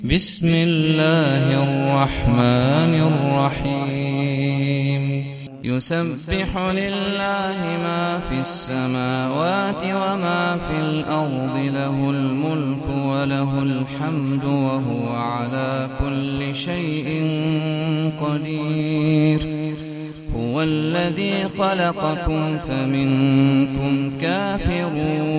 بسم الله الرحمن الرحيم يسبح لله ما في السماوات وما في الأرض له الملك وله الحمد وهو على كل شيء قدير هو الذي خلقكم فمنكم كافر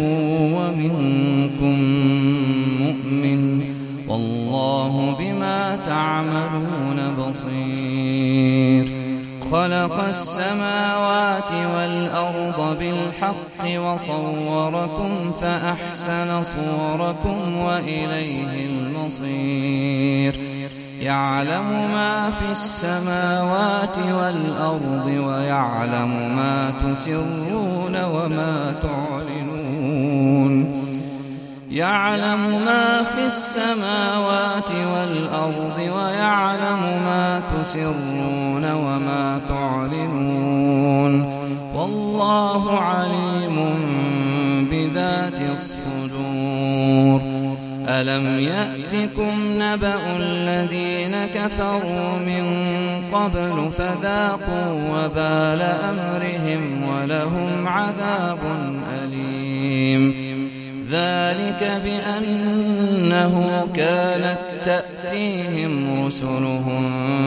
ومنكم مؤمن والله بما تعملون بصير خلق السماوات والأرض بالحق وصوركم فأحسن صوركم وإليه المصير يعلم ما في السماوات والأرض ويعلم ما تسرون وما تعلنون يعلم ما في السماوات والأرض ويعلم ما تسرون وما تعلنون والله عليم بذات الصدور ألم يأتكم نبأ الذين كفروا من قبل فذاقوا وبال أمرهم ولهم عذاب أليم ذلك بأنه كانت تأتيهم رسلهم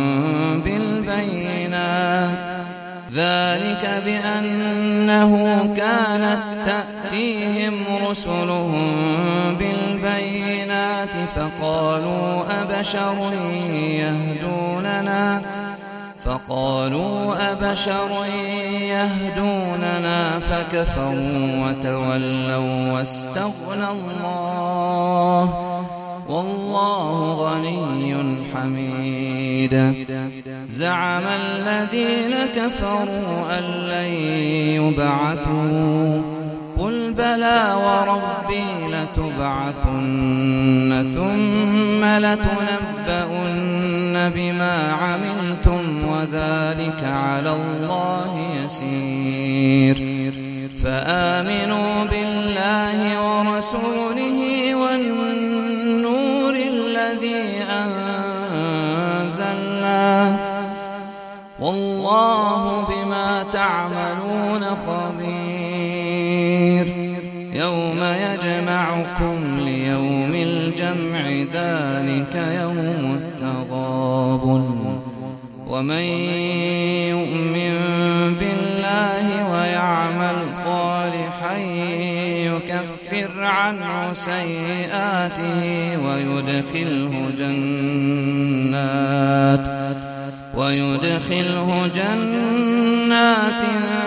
بالبينات فقالوا أبشر يهدوننا فكفروا وتولوا واستغنى الله والله غني حميد زعم الذين كفروا أن لن يبعثوا قل بلى وربي لتبعثن ثم لتنبؤن بما عملتم وذلك على الله يسير فآمنوا بالله ورسوله والنور الذي أنزلنا والله بما تعملون خبير يوم يجمعكم ليوم الجمع ذلك يوم التغابن ومن يؤمن بالله ويعمل صالحا يكفر عنه سيئاته ويدخله جنات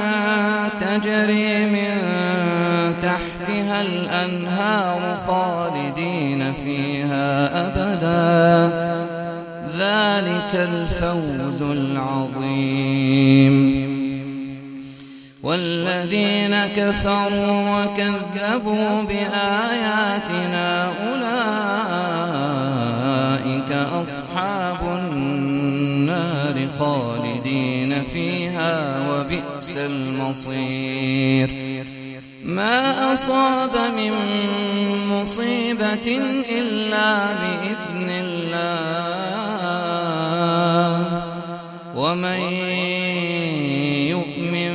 تجري من تحتها الأنهار خالدين فيها أبدا ذلك الفوز العظيم والذين كفروا وكذبوا بآياتنا أولئك أصحاب النار خالدين فيها وبئس المصير ما أصاب من مصيبة إلا بإذن الله ومن يؤمن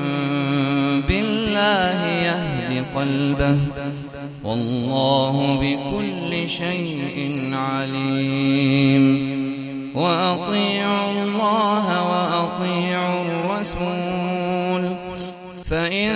بالله يهد قلبه والله بكل شيء عليم وأطيعوا الله وأطيعوا الرسول فإن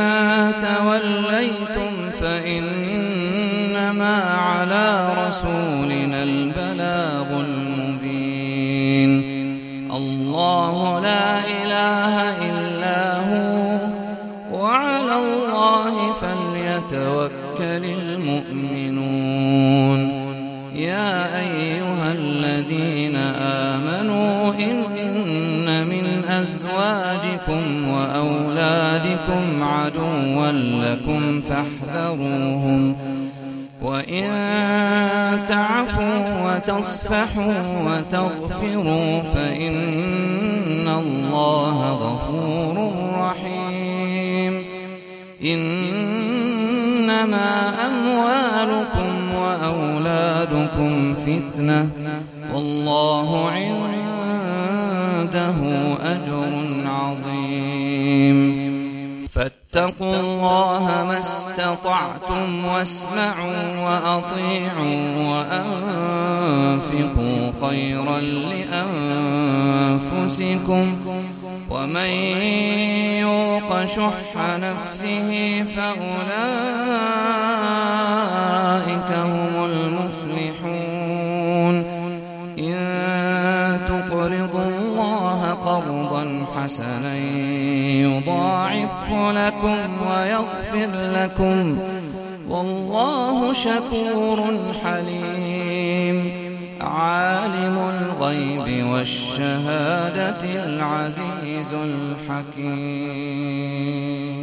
توليتم فإنما على رسولنا البلاغ المبين الله لا إله إلا هو وعلى الله فليتوكل المؤمنون يا أيها الذين آمنوا إن من أزواجكم وأولادكم عدوا لكم فاحذروهم وإن تعفوا وتصفحوا وتغفروا فإن الله غفور رحيم إنما أموالكم وأولادكم فتنة والله عنده أجر عظيم فاتقوا الله ما استطعتم واسمعوا وأطيعوا وأنفقوا خيرا لأنفسكم ومن يوق شح نفسه فأولئك هم المفلحون إن تقرضوا الله قرضا حسنا يضاعفه لكم ويغفر لكم والله شكور حليم عالم الغيب والشهادة العزيز الحكيم.